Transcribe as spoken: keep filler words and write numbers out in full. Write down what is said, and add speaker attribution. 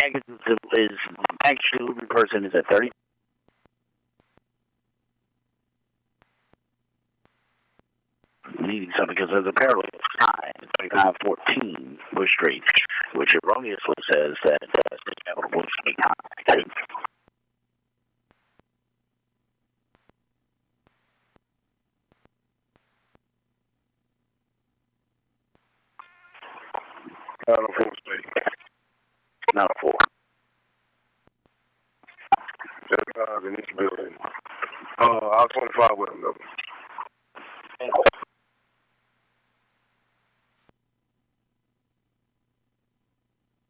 Speaker 1: package is, is package delivery person is at thirty. Needing something because there's a parallel sign, twenty-five fourteen Bush Street, which erroneously says that uh, State Capitol Bush twenty-five.
Speaker 2: Not a four state.
Speaker 1: Not a four.
Speaker 2: Just cars in each building. Uh, I'll twenty-five with them though.